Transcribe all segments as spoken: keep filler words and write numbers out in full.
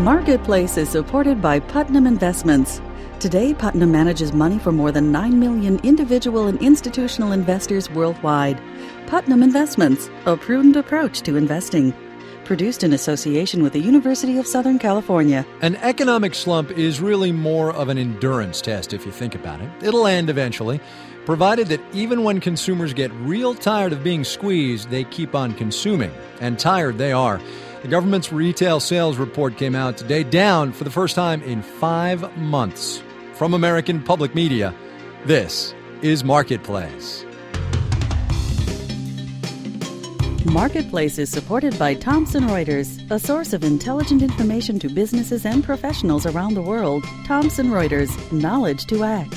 Marketplace is supported by Putnam Investments. Today, Putnam manages money for more than nine million individual and institutional investors worldwide. Putnam Investments, a prudent approach to investing. Produced in association with the University of Southern California. An economic slump is really more of an endurance test if you think about it. It'll end eventually, provided that even when consumers get real tired of being squeezed, they keep on consuming. And tired they are. The government's retail sales report came out today, down for the first time in five months. From American Public Media, this is Marketplace. Marketplace is supported by Thomson Reuters, a source of intelligent information to businesses and professionals around the world. Thomson Reuters, knowledge to act.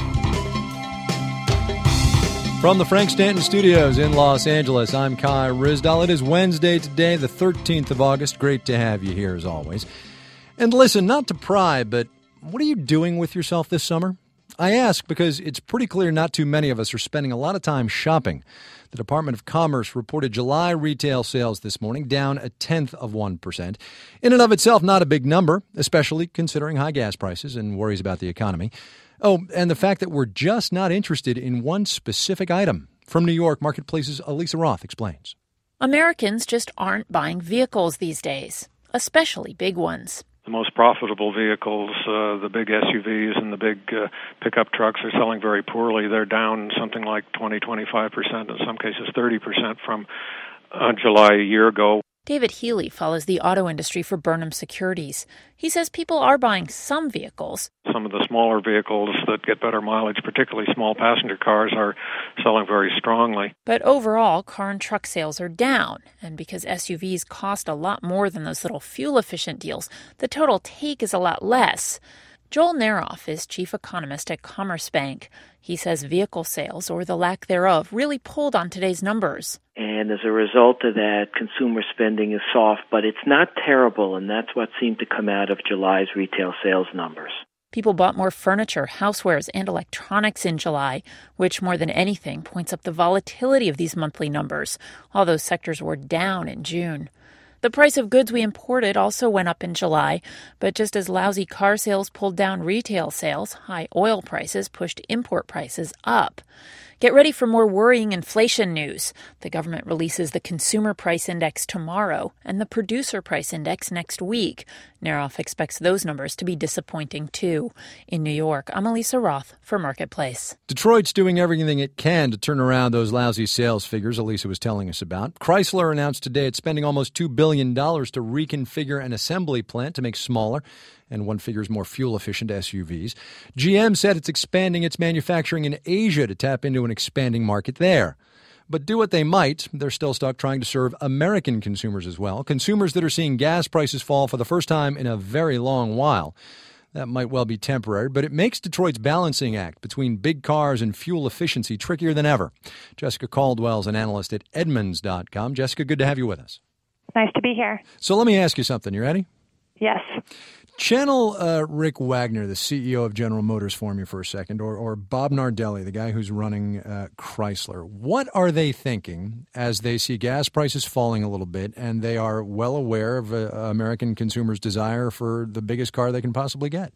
From the Frank Stanton Studios in Los Angeles, I'm Kai Ryssdal. It is Wednesday today, the thirteenth of August. Great to have you here as always. And listen, not to pry, but what are you doing with yourself this summer? I ask because it's pretty clear not too many of us are spending a lot of time shopping. The Department of Commerce reported July retail sales this morning down a tenth of one percent. In and of itself, not a big number, especially considering high gas prices and worries about the economy. Oh, and the fact that we're just not interested in one specific item. From New York, Marketplace's Elisa Roth explains. Americans just aren't buying vehicles these days, especially big ones. The most profitable vehicles, uh, the big S U Vs and the big uh, pickup trucks are selling very poorly. They're down something like twenty, twenty-five percent, in some cases thirty percent from uh, July a year ago. David Healy follows the auto industry for Burnham Securities. He says people are buying some vehicles. Some of the smaller vehicles that get better mileage, particularly small passenger cars, are selling very strongly. But overall, car and truck sales are down. And because S U Vs cost a lot more than those little fuel-efficient deals, the total take is a lot less. Joel Naroff is chief economist at Commerce Bank. He says vehicle sales, or the lack thereof, really pulled on today's numbers. And as a result of that, consumer spending is soft, but it's not terrible, and that's what seemed to come out of July's retail sales numbers. People bought more furniture, housewares, and electronics in July, which more than anything points up the volatility of these monthly numbers. All those sectors were down in June. The price of goods we imported also went up in July, but just as lousy car sales pulled down retail sales, high oil prices pushed import prices up. Get ready for more worrying inflation news. The government releases the Consumer Price Index tomorrow and the Producer Price Index next week. Naroff expects those numbers to be disappointing, too. In New York, I'm Elisa Roth for Marketplace. Detroit's doing everything it can to turn around those lousy sales figures Elisa was telling us about. Chrysler announced today it's spending almost two billion dollars to reconfigure an assembly plant to make smaller and one figures more fuel-efficient S U Vs. G M said it's expanding its manufacturing in Asia to tap into an expanding market there. But do what they might, they're still stuck trying to serve American consumers as well, consumers that are seeing gas prices fall for the first time in a very long while. That might well be temporary, but it makes Detroit's balancing act between big cars and fuel efficiency trickier than ever. Jessica Caldwell's an analyst at Edmunds dot com. Jessica, good to have you with us. Nice to be here. So let me ask you something. You ready? Yes. Channel uh, Rick Wagner, the C E O of General Motors, for me for a second, or, or Bob Nardelli, the guy who's running uh, Chrysler. What are they thinking as they see gas prices falling a little bit and they are well aware of uh, American consumers' desire for the biggest car they can possibly get?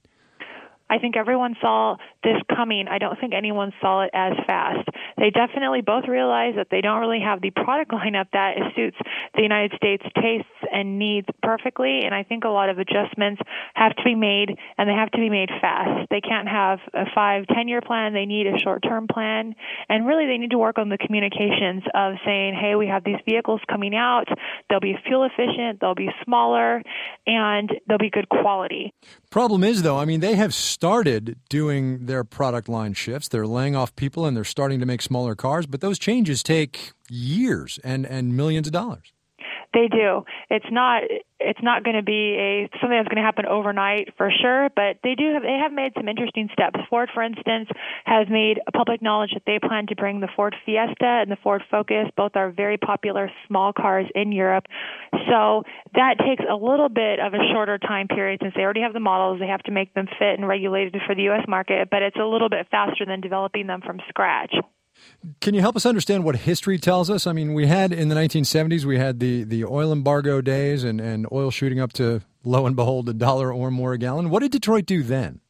I think everyone saw this coming. I don't think anyone saw it as fast. They definitely both realize that they don't really have the product lineup that suits the United States tastes and needs perfectly, and I think a lot of adjustments have to be made, and they have to be made fast. They can't have a five, ten-year plan. They need a short-term plan, and really they need to work on the communications of saying, hey, we have these vehicles coming out. They'll be fuel efficient, they'll be smaller, and they'll be good quality. Problem is, though, I mean, they have started doing their product line shifts. They're laying off people and they're starting to make smaller cars, but those changes take years and, and millions of dollars. They do. It's not. It's not going to be a something that's going to happen overnight for sure. But they do. Have, they have made some interesting steps. Ford, for instance, has made public knowledge that they plan to bring the Ford Fiesta and the Ford Focus. Both are very popular small cars in Europe. So that takes a little bit of a shorter time period since they already have the models. They have to make them fit and regulated for the U S market. But it's a little bit faster than developing them from scratch. Can you help us understand what history tells us? I mean, we had in the nineteen seventies, we had the, the oil embargo days and, and oil shooting up to lo and behold, a dollar or more a gallon. What did Detroit do then?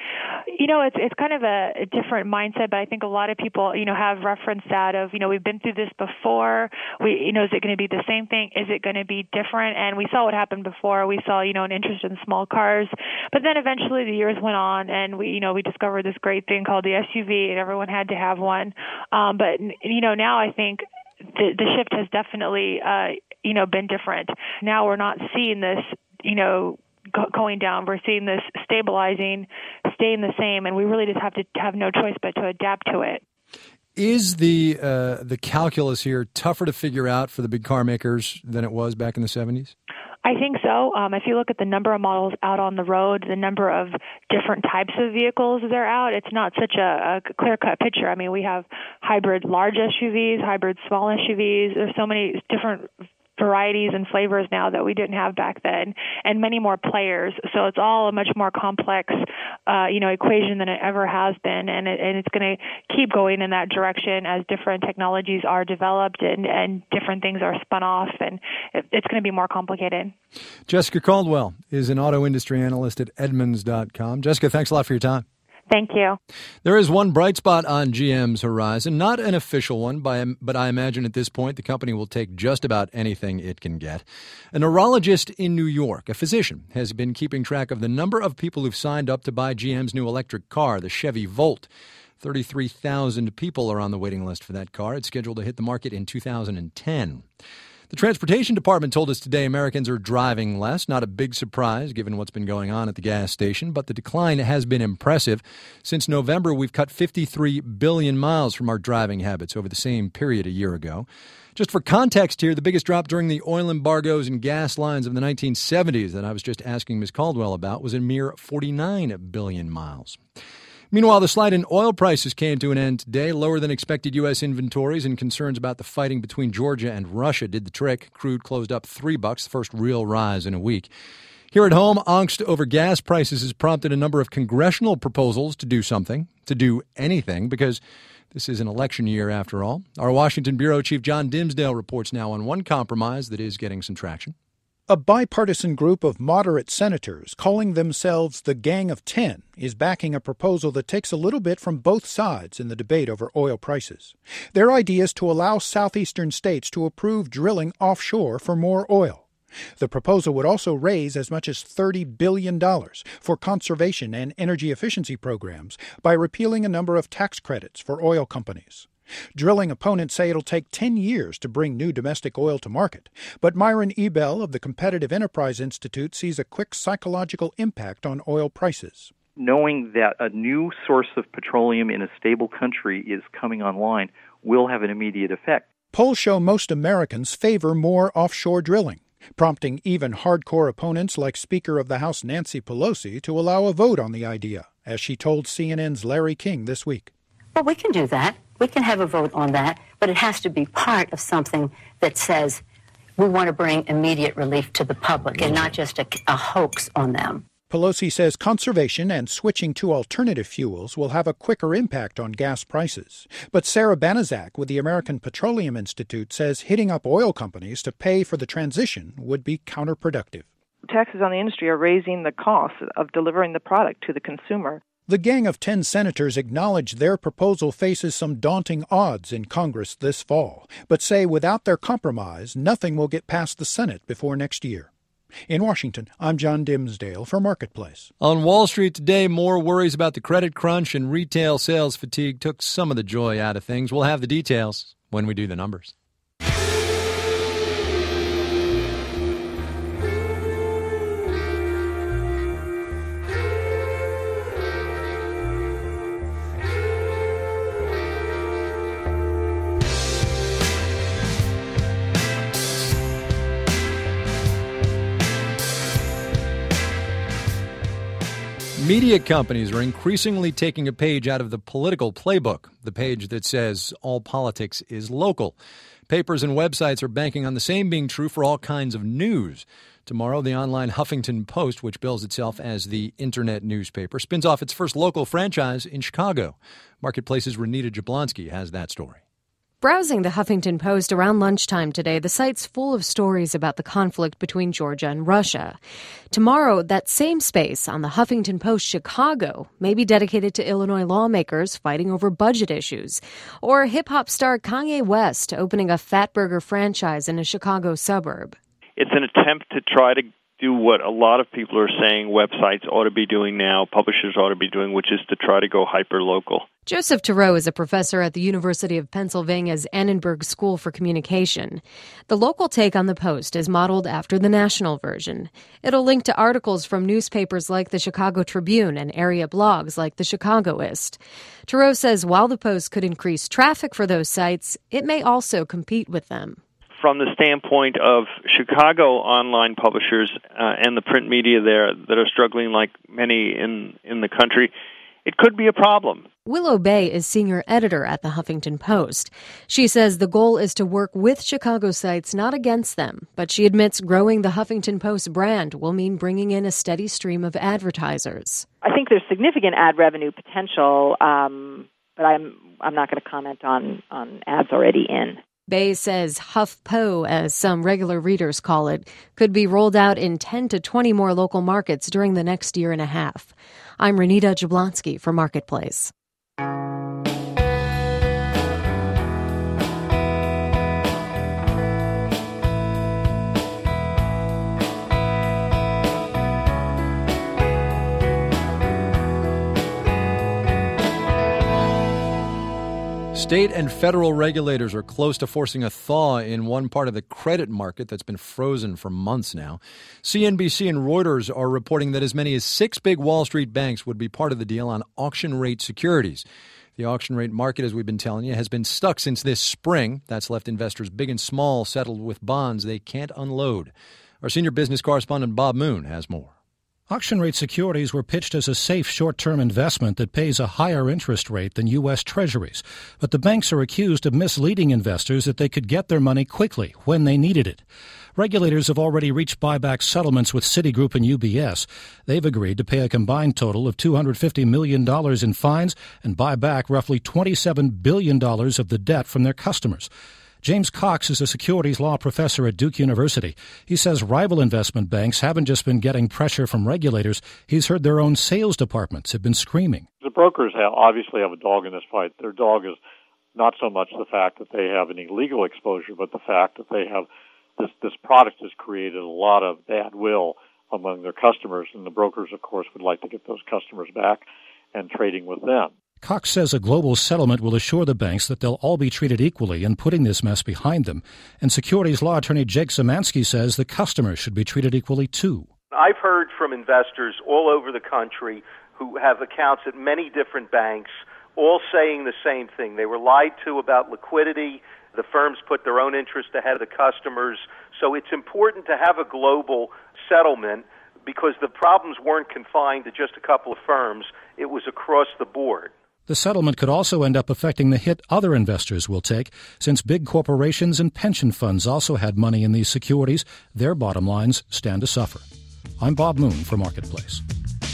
You know, it's it's kind of a, a different mindset, but I think a lot of people, you know, have referenced that of, you know, we've been through this before. We, you know, is it going to be the same thing? Is it going to be different? And we saw what happened before. We saw, you know, an interest in small cars, but then eventually the years went on, and we, you know, we discovered this great thing called the S U V, and everyone had to have one. Um, but you know, now I think the the shift has definitely, uh, you know, been different. Now we're not seeing this, you know, going down. We're seeing this stabilizing, staying the same, and we really just have to have no choice but to adapt to it. Is the uh, the calculus here tougher to figure out for the big car makers than it was back in the seventies? I think so. Um, if you look at the number of models out on the road, the number of different types of vehicles that are out, it's not such a, a clear-cut picture. I mean, we have hybrid large S U Vs, hybrid small S U Vs. There's so many different varieties and flavors now that we didn't have back then, and many more players. So it's all a much more complex, uh, you know, equation than it ever has been, and, it, and it's going to keep going in that direction as different technologies are developed and, and different things are spun off, and it, it's going to be more complicated. Jessica Caldwell is an auto industry analyst at Edmunds dot com. Jessica, thanks a lot for your time. Thank you. There is one bright spot on G M's horizon, not an official one, but I imagine at this point the company will take just about anything it can get. A neurologist in New York, a physician, has been keeping track of the number of people who've signed up to buy G M's new electric car, the Chevy Volt. thirty-three thousand people are on the waiting list for that car. It's scheduled to hit the market in two thousand ten. The Transportation Department told us today Americans are driving less. Not a big surprise given what's been going on at the gas station, but the decline has been impressive. Since November, we've cut fifty-three billion miles from our driving habits over the same period a year ago. Just for context here, the biggest drop during the oil embargoes and gas lines of the nineteen seventies that I was just asking Miz Caldwell about was a mere forty-nine billion miles. Meanwhile, the slide in oil prices came to an end today. Lower than expected U S inventories and concerns about the fighting between Georgia and Russia did the trick. Crude closed up three bucks, the first real rise in a week. Here at home, angst over gas prices has prompted a number of congressional proposals to do something, to do anything, because this is an election year after all. Our Washington bureau chief John Dimsdale reports now on one compromise that is getting some traction. A bipartisan group of moderate senators, calling themselves the Gang of Ten, is backing a proposal that takes a little bit from both sides in the debate over oil prices. Their idea is to allow southeastern states to approve drilling offshore for more oil. The proposal would also raise as much as thirty billion dollars for conservation and energy efficiency programs by repealing a number of tax credits for oil companies. Drilling opponents say it'll take ten years to bring new domestic oil to market, but Myron Ebell of the Competitive Enterprise Institute sees a quick psychological impact on oil prices. Knowing that a new source of petroleum in a stable country is coming online will have an immediate effect. Polls show most Americans favor more offshore drilling, prompting even hardcore opponents like Speaker of the House Nancy Pelosi to allow a vote on the idea, as she told C N N's Larry King this week. Well, we can do that. We can have a vote on that, but it has to be part of something that says we want to bring immediate relief to the public and not just a, a hoax on them. Pelosi says conservation and switching to alternative fuels will have a quicker impact on gas prices. But Sarah Banaszak with the American Petroleum Institute says hitting up oil companies to pay for the transition would be counterproductive. Taxes on the industry are raising the cost of delivering the product to the consumer. The Gang of Ten senators acknowledge their proposal faces some daunting odds in Congress this fall, but say without their compromise, nothing will get past the Senate before next year. In Washington, I'm John Dimsdale for Marketplace. On Wall Street today, more worries about the credit crunch and retail sales fatigue took some of the joy out of things. We'll have the details when we do the numbers. Media companies are increasingly taking a page out of the political playbook, the page that says all politics is local. Papers and websites are banking on the same being true for all kinds of news. Tomorrow, the online Huffington Post, which bills itself as the internet newspaper, spins off its first local franchise in Chicago. Marketplace's Renita Jablonski has that story. Browsing the Huffington Post around lunchtime today, the site's full of stories about the conflict between Georgia and Russia. Tomorrow, that same space on the Huffington Post Chicago may be dedicated to Illinois lawmakers fighting over budget issues, or hip-hop star Kanye West opening a Fatburger franchise in a Chicago suburb. It's an attempt to try to do what a lot of people are saying websites ought to be doing now, publishers ought to be doing, which is to try to go hyper-local. Joseph Turow is a professor at the University of Pennsylvania's Annenberg School for Communication. The local take on the Post is modeled after the national version. It'll link to articles from newspapers like the Chicago Tribune and area blogs like the Chicagoist. Turow says while the Post could increase traffic for those sites, it may also compete with them. From the standpoint of Chicago online publishers uh, and the print media there that are struggling like many in, in the country, it could be a problem. Willow Bay is senior editor at the Huffington Post. She says the goal is to work with Chicago sites, not against them. But she admits growing the Huffington Post brand will mean bringing in a steady stream of advertisers. I think there's significant ad revenue potential, um, but I'm I'm not going to comment on, on ads already in. Bay says HuffPo, as some regular readers call it, could be rolled out in ten to twenty more local markets during the next year and a half. I'm Renita Jablonski for Marketplace. State and federal regulators are close to forcing a thaw in one part of the credit market that's been frozen for months now. C N B C and Reuters are reporting that as many as six big Wall Street banks would be part of the deal on auction rate securities. The auction rate market, as we've been telling you, has been stuck since this spring. That's left investors big and small settled with bonds they can't unload. Our senior business correspondent Bob Moon has more. Auction rate securities were pitched as a safe short-term investment that pays a higher interest rate than U S. Treasuries. But the banks are accused of misleading investors that they could get their money quickly when they needed it. Regulators have already reached buyback settlements with Citigroup and U B S. They've agreed to pay a combined total of two hundred fifty million dollars in fines and buy back roughly twenty-seven billion dollars of the debt from their customers. James Cox is a securities law professor at Duke University. He says rival investment banks haven't just been getting pressure from regulators. He's heard their own sales departments have been screaming. The brokers have, obviously have a dog in this fight. Their dog is not so much the fact that they have any legal exposure, but the fact that they have this, this product has created a lot of bad will among their customers, and the brokers, of course, would like to get those customers back and trading with them. Cox says a global settlement will assure the banks that they'll all be treated equally in putting this mess behind them. And securities law attorney Jake Szymanski says the customers should be treated equally, too. I've heard from investors all over the country who have accounts at many different banks, all saying the same thing. They were lied to about liquidity. The firms put their own interest ahead of the customers. So it's important to have a global settlement because the problems weren't confined to just a couple of firms. It was across the board. The settlement could also end up affecting the hit other investors will take, since big corporations and pension funds also had money in these securities. Their bottom lines stand to suffer. I'm Bob Moon for Marketplace.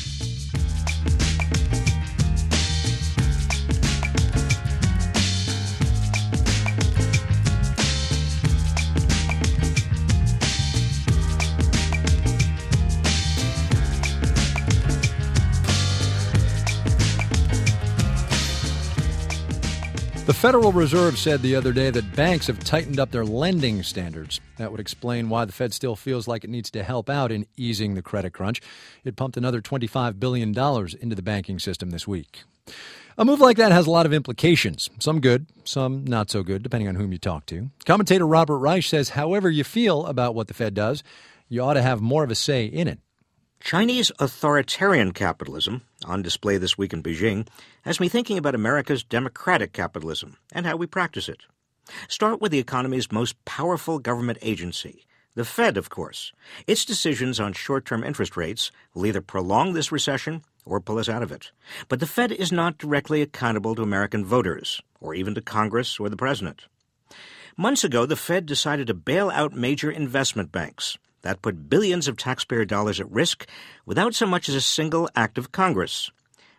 The Federal Reserve said the other day that banks have tightened up their lending standards. That would explain why the Fed still feels like it needs to help out in easing the credit crunch. It pumped another twenty-five billion dollars into the banking system this week. A move like that has a lot of implications, some good, some not so good, depending on whom you talk to. Commentator Robert Reich says however you feel about what the Fed does, you ought to have more of a say in it. Chinese authoritarian capitalism, on display this week in Beijing, has me thinking about America's democratic capitalism and how we practice it. Start with the economy's most powerful government agency, the Fed, of course. Its decisions on short-term interest rates will either prolong this recession or pull us out of it. But the Fed is not directly accountable to American voters, or even to Congress or the President. Months ago, the Fed decided to bail out major investment banks. That put billions of taxpayer dollars at risk without so much as a single act of Congress.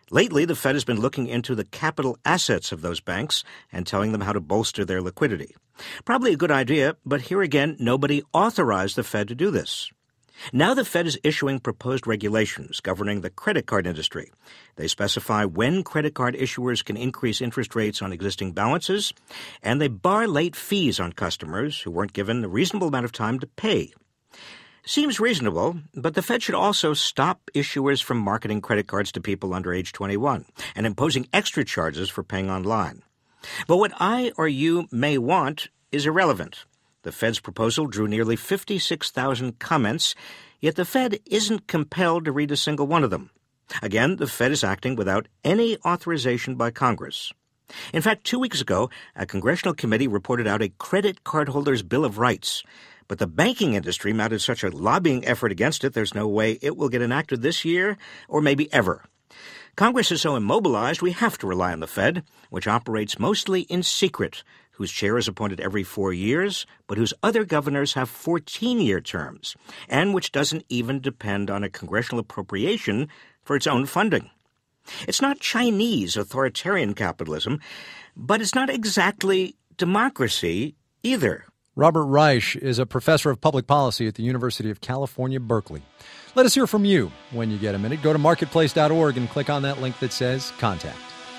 Lately, the Fed has been looking into the capital assets of those banks and telling them how to bolster their liquidity. Probably a good idea, but here again, nobody authorized the Fed to do this. Now the Fed is issuing proposed regulations governing the credit card industry. They specify when credit card issuers can increase interest rates on existing balances, and they bar late fees on customers who weren't given a reasonable amount of time to pay. Seems reasonable, but the Fed should also stop issuers from marketing credit cards to people under age twenty-one and imposing extra charges for paying online. But what I or you may want is irrelevant. The Fed's proposal drew nearly fifty-six thousand comments, yet the Fed isn't compelled to read a single one of them. Again, the Fed is acting without any authorization by Congress. In fact, two weeks ago, a congressional committee reported out a credit cardholders' Bill of Rights. But the banking industry mounted such a lobbying effort against it, there's no way it will get enacted this year or maybe ever. Congress is so immobilized we have to rely on the Fed, which operates mostly in secret, whose chair is appointed every four years, but whose other governors have fourteen-year terms, and which doesn't even depend on a congressional appropriation for its own funding. It's not Chinese authoritarian capitalism, but it's not exactly democracy either. Robert Reich is a professor of public policy at the University of California, Berkeley. Let us hear from you when you get a minute. Go to marketplace dot org and click on that link that says Contact.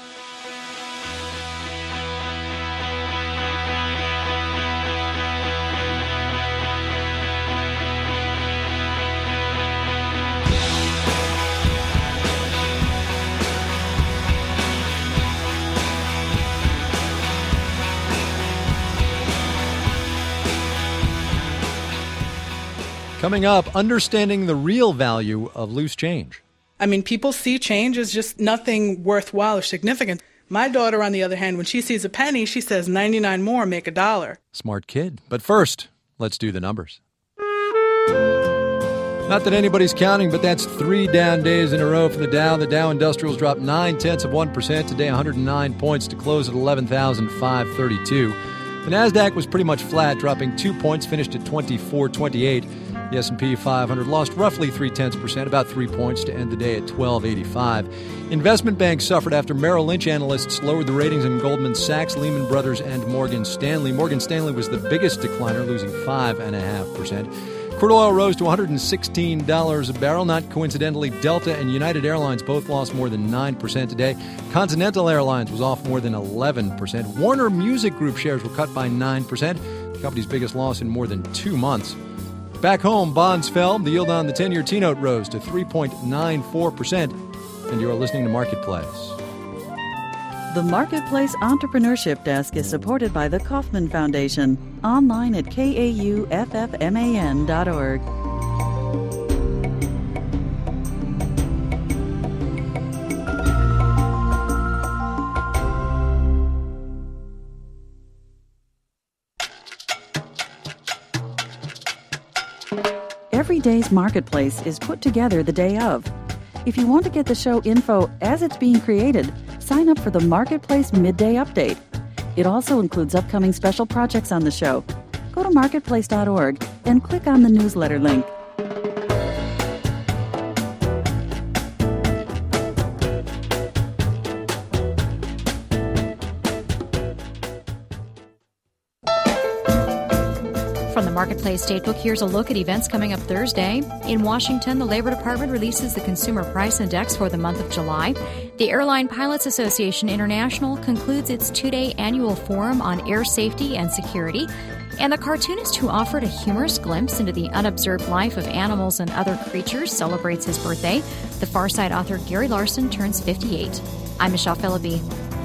Coming up, understanding the real value of loose change. I mean, people see change as just nothing worthwhile or significant. My daughter, on the other hand, when she sees a penny, she says ninety-nine more, make a dollar. Smart kid. But first, let's do the numbers. Not that anybody's counting, but that's three down days in a row for the Dow. The Dow Industrials dropped nine-tenths of one percent today, one hundred nine points to close at eleven thousand five hundred thirty-two. The Nasdaq was pretty much flat, dropping two points, finished at twenty-four twenty-eight. The S and P five hundred lost roughly three-tenths percent, about three points, to end the day at twelve eighty-five. Investment banks suffered after Merrill Lynch analysts lowered the ratings in Goldman Sachs, Lehman Brothers, and Morgan Stanley. Morgan Stanley was the biggest decliner, losing five point five percent. Crude oil rose to one hundred sixteen dollars a barrel. Not coincidentally, Delta and United Airlines both lost more than nine percent today. Continental Airlines was off more than eleven percent. Warner Music Group shares were cut by nine percent, the company's biggest loss in more than two months. Back home, bonds fell. The yield on the ten-year T-note rose to three point nine four percent. And you're listening to Marketplace. The Marketplace Entrepreneurship Desk is supported by the Kauffman Foundation. Online at K A U F F M A N dot org. Every day's Marketplace is put together the day of. If you want to get the show info as it's being created, sign up for the Marketplace Midday Update. It also includes upcoming special projects on the show. Go to marketplace dot org and click on the newsletter link. From the Marketplace Statebook, here's a look at events coming up Thursday. In Washington, the Labor Department releases the Consumer Price Index for the month of July. The Airline Pilots Association International concludes its two-day annual forum on air safety and security. And the cartoonist who offered a humorous glimpse into the unobserved life of animals and other creatures celebrates his birthday. The Far Side author Gary Larson turns fifty-eight. I'm Michelle Philippi.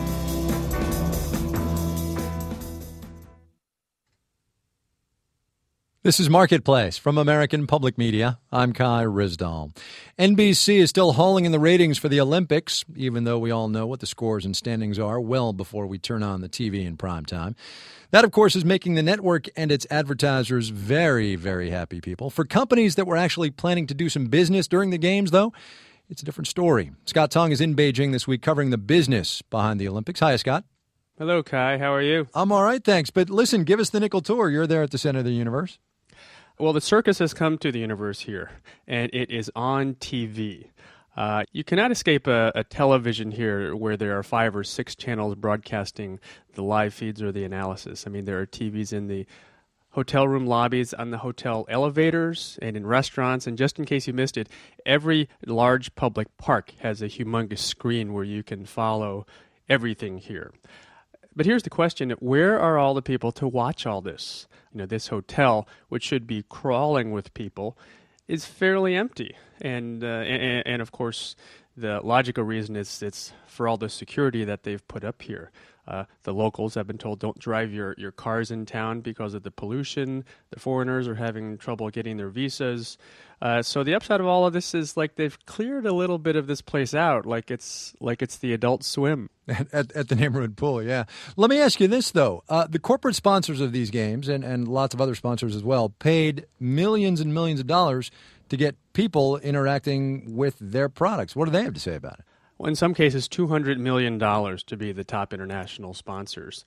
This is Marketplace from American Public Media. I'm Kai Ryssdal. N B C is still hauling in the ratings for the Olympics, even though we all know what the scores and standings are well before we turn on the T V in prime time. That, of course, is making the network and its advertisers very, very happy people. For companies that were actually planning to do some business during the games, though, it's a different story. Scott Tong is in Beijing this week covering the business behind the Olympics. Hi, Scott. Hello, Kai. How are you? I'm all right, thanks. But listen, give us the nickel tour. You're there at the center of the universe. Well, the circus has come to the universe here, and it is on T V. Uh, you cannot escape a, a television here where there are five or six channels broadcasting the live feeds or the analysis. I mean, there are T Vs in the hotel room lobbies, on the hotel elevators, and in restaurants. And just in case you missed it, every large public park has a humongous screen where you can follow everything here. But here's the question, where are all the people to watch all this? You know, this hotel, which should be crawling with people, is fairly empty. And, uh, and, and of course, the logical reason is it's for all the security that they've put up here. Uh, the locals have been told don't drive your, your cars in town because of the pollution. The foreigners are having trouble getting their visas. Uh, so the upside of all of this is like they've cleared a little bit of this place out, like it's like it's the Adult Swim. At, at, at the neighborhood pool, yeah. Let me ask you this, though. Uh, the corporate sponsors of these games, and, and lots of other sponsors as well, paid millions and millions of dollars to get people interacting with their products. What do they have to say about it? Well, in some cases, two hundred million dollars to be the top international sponsors.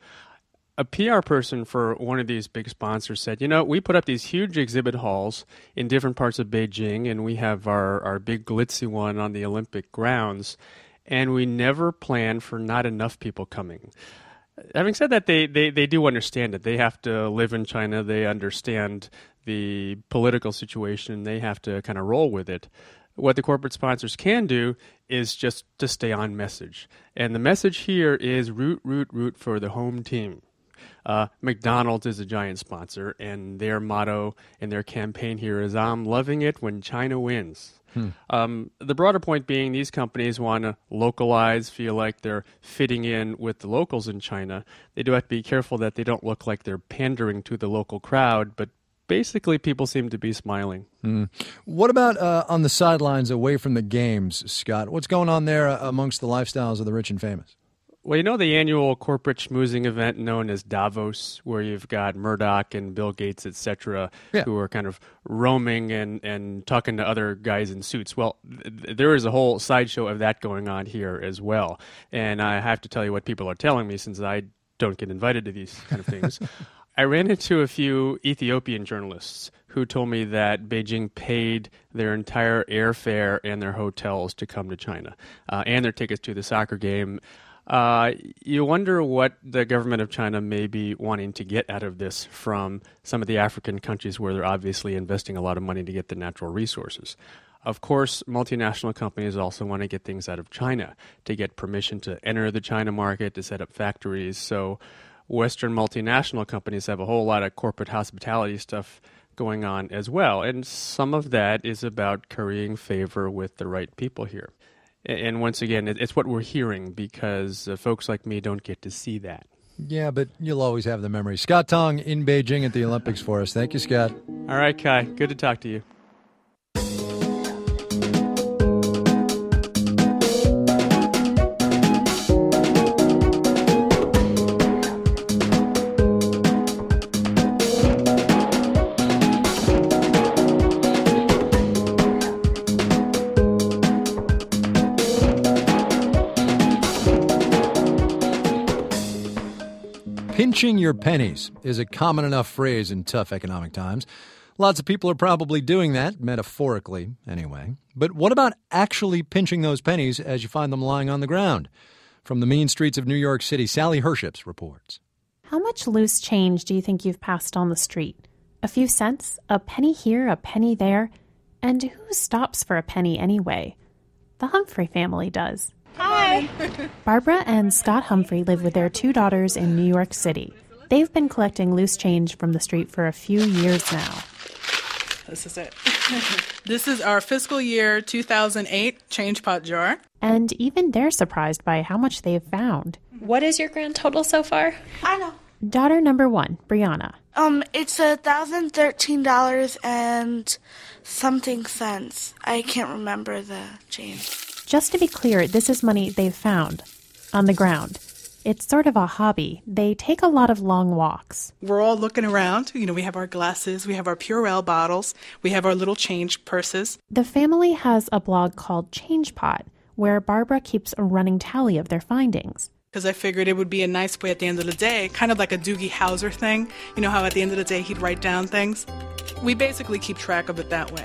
A P R person for one of these big sponsors said, you know, we put up these huge exhibit halls in different parts of Beijing, and we have our, our big glitzy one on the Olympic grounds, and we never plan for not enough people coming. Having said that, they, they, they do understand it. They have to live in China. They understand the political situation. They have to kind of roll with it. What the corporate sponsors can do is just to stay on message. And the message here is root, root, root for the home team. Uh, McDonald's is a giant sponsor, and their motto and their campaign here is, I'm loving it when China wins. Hmm. Um, the broader point being these companies want to localize, feel like they're fitting in with the locals in China. They do have to be careful that they don't look like they're pandering to the local crowd, but basically people seem to be smiling. Hmm. What about uh, on the sidelines away from the games, Scott? What's going on there amongst the lifestyles of the rich and famous? Well, you know the annual corporate schmoozing event known as Davos, where you've got Murdoch and Bill Gates, et cetera, yeah. who are kind of roaming and, and talking to other guys in suits. Well, th- there is a whole sideshow of that going on here as well. And I have to tell you what people are telling me since I don't get invited to these kind of things. I ran into a few Ethiopian journalists who told me that Beijing paid their entire airfare and their hotels to come to China, uh, and their tickets to the soccer game. Uh, you wonder what the government of China may be wanting to get out of this from some of the African countries where they're obviously investing a lot of money to get the natural resources. Of course, multinational companies also want to get things out of China, to get permission to enter the China market, to set up factories. So Western multinational companies have a whole lot of corporate hospitality stuff going on as well. And some of that is about currying favor with the right people here. And once again, it's what we're hearing because uh, folks like me don't get to see that. Yeah, but you'll always have the memory. Scott Tong in Beijing at the Olympics for us. Thank you, Scott. All right, Kai. Good to talk to you. Pinching your pennies is a common enough phrase in tough economic times. Lots of people are probably doing that, metaphorically anyway. But what about actually pinching those pennies as you find them lying on the ground? From the mean streets of New York City, Sally Herships reports. How much loose change do you think you've passed on the street? A few cents? A penny here, a penny there? And who stops for a penny anyway? The Humphrey family does. Hi. Barbara and Scott Humphrey live with their two daughters in New York City. They've been collecting loose change from the street for a few years now. This is it. This is our fiscal year two thousand eight change pot jar. And even they're surprised by how much they've found. What is your grand total so far? I know. Daughter number one, Brianna. Um, it's a thousand thirteen dollars and something cents. I can't remember the change. Just to be clear, this is money they've found on the ground. It's sort of a hobby. They take a lot of long walks. We're all looking around. You know, we have our glasses, we have our Purell bottles, we have our little change purses. The family has a blog called Change Pot, where Barbara keeps a running tally of their findings. Because I figured it would be a nice way at the end of the day, kind of like a Doogie Howser thing. You know how at the end of the day he'd write down things? We basically keep track of it that way.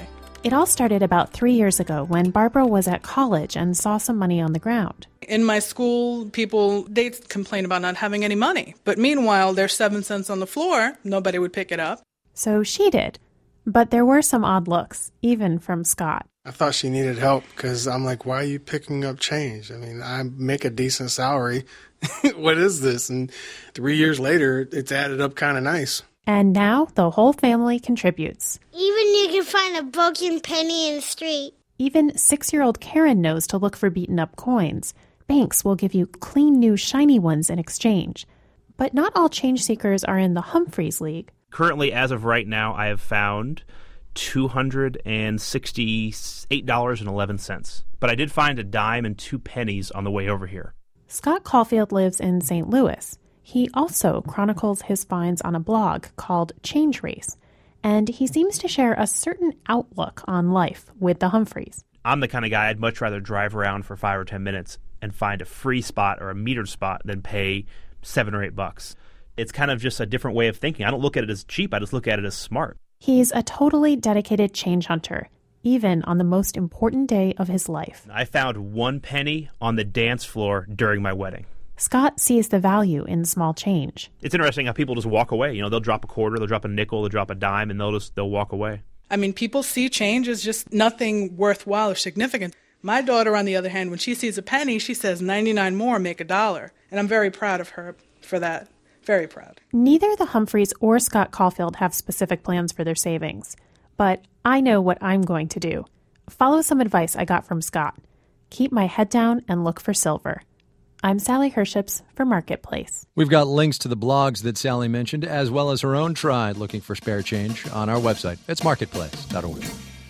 It all started about three years ago when Barbara was at college and saw some money on the ground. In my school, people, they complain about not having any money. But meanwhile, there's seven cents on the floor. Nobody would pick it up. So she did. But there were some odd looks, even from Scott. I thought she needed help because I'm like, why are you picking up change? I mean, I make a decent salary. What is this? And three years later, it's added up kind of nice. And now the whole family contributes. Even you can find a broken penny in the street. Even six-year-old Karen knows to look for beaten-up coins. Banks will give you clean, new, shiny ones in exchange. But not all change seekers are in the Humphreys League. Currently, as of right now, I have found two hundred sixty-eight dollars and eleven cents. But I did find a dime and two pennies on the way over here. Scott Caulfield lives in Saint Louis. He also chronicles his finds on a blog called Change Race, and he seems to share a certain outlook on life with the Humphreys. I'm the kind of guy I'd much rather drive around for five or ten minutes and find a free spot or a metered spot than pay seven or eight bucks. It's kind of just a different way of thinking. I don't look at it as cheap. I just look at it as smart. He's a totally dedicated change hunter, even on the most important day of his life. I found one penny on the dance floor during my wedding. Scott sees the value in small change. It's interesting how people just walk away. You know, they'll drop a quarter, they'll drop a nickel, they'll drop a dime, and they'll just they'll walk away. I mean, people see change as just nothing worthwhile or significant. My daughter, on the other hand, when she sees a penny, she says ninety-nine more, make a dollar. And I'm very proud of her for that. Very proud. Neither the Humphreys or Scott Caulfield have specific plans for their savings. But I know what I'm going to do. Follow some advice I got from Scott. Keep my head down and look for silver. I'm Sally Herships for Marketplace. We've got links to the blogs that Sally mentioned, as well as her own try looking for spare change on our website. It's marketplace dot org.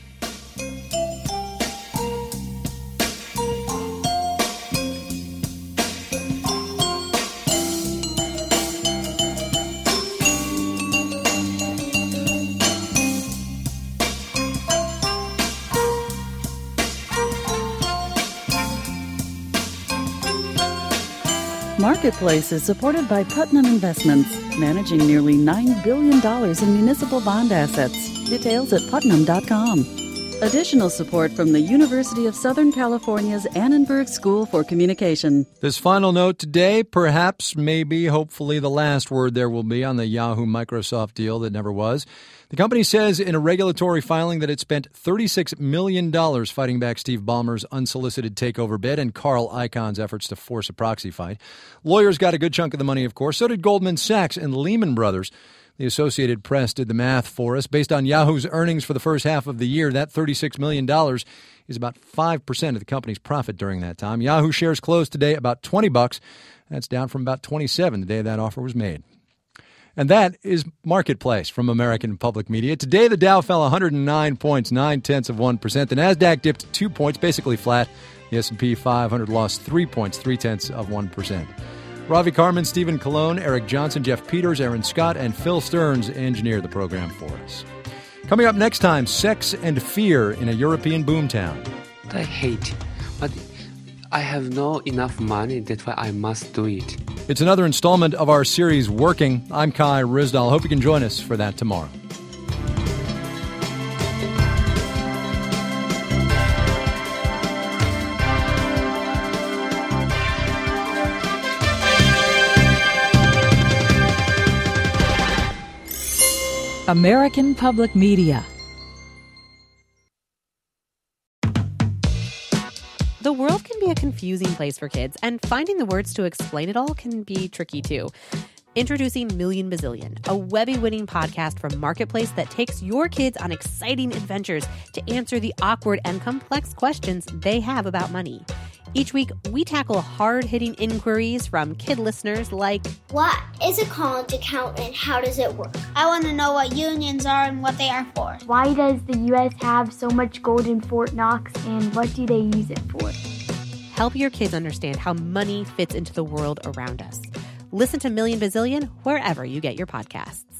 Marketplace is supported by Putnam Investments, managing nearly nine billion dollars in municipal bond assets. Details at putnam dot com. Additional support from the University of Southern California's Annenberg School for Communication. This final note today, perhaps, maybe, hopefully the last word there will be on the Yahoo-Microsoft deal that never was. The company says in a regulatory filing that it spent thirty-six million dollars fighting back Steve Ballmer's unsolicited takeover bid and Carl Icahn's efforts to force a proxy fight. Lawyers got a good chunk of the money, of course. So did Goldman Sachs and Lehman Brothers. The Associated Press did the math for us. Based on Yahoo's earnings for the first half of the year, that thirty-six million dollars is about five percent of the company's profit during that time. Yahoo shares closed today about twenty bucks. That's down from about twenty-seven the day that offer was made. And that is Marketplace from American Public Media. Today, the Dow fell one hundred nine points, nine-tenths of one percent. The NASDAQ dipped two points, basically flat. The S and P five hundred lost three points, three-tenths of one percent. Ravi Carmen, Stephen Colon, Eric Johnson, Jeff Peters, Aaron Scott, and Phil Stearns engineered the program for us. Coming up next time, sex and fear in a European boomtown. I hate it, but I have no enough money. That's why I must do it. It's another installment of our series, Working. I'm Kai Ryssdal. Hope you can join us for that tomorrow. American Public Media. The world can be a confusing place for kids, and finding the words to explain it all can be tricky too. Introducing Million Bazillion, a Webby-winning podcast from Marketplace that takes your kids on exciting adventures to answer the awkward and complex questions they have about money. Each week, we tackle hard-hitting inquiries from kid listeners like, what is a college account and how does it work? I want to know what unions are and what they are for. Why does the U S have so much gold in Fort Knox and what do they use it for? Help your kids understand how money fits into the world around us. Listen to Million Bazillion wherever you get your podcasts.